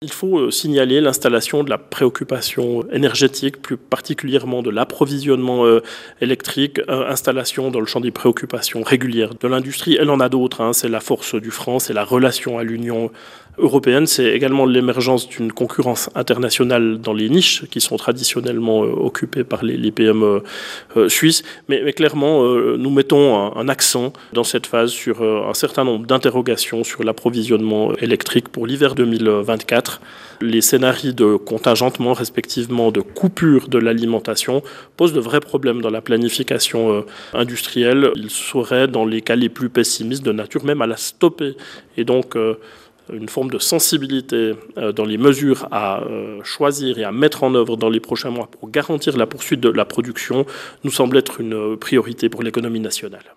Il faut signaler l'installation de la préoccupation énergétique, plus particulièrement de l'approvisionnement électrique, installation dans le champ des préoccupations régulières de l'industrie. Elle en a d'autres, c'est la force du franc, c'est la relation à l'Union européenne, c'est également l'émergence d'une concurrence internationale dans les niches qui sont traditionnellement occupées par les PME suisses. Mais clairement, nous mettons un accent dans cette phase sur un certain nombre d'interrogations sur l'approvisionnement électrique pour l'hiver 2024. Les scénarios de contingentement, respectivement de coupure de l'alimentation, posent de vrais problèmes dans la planification industrielle. Ils seraient, dans les cas les plus pessimistes, de nature même à la stopper. Et donc, une forme de sensibilité dans les mesures à choisir et à mettre en œuvre dans les prochains mois pour garantir la poursuite de la production nous semble être une priorité pour l'économie nationale.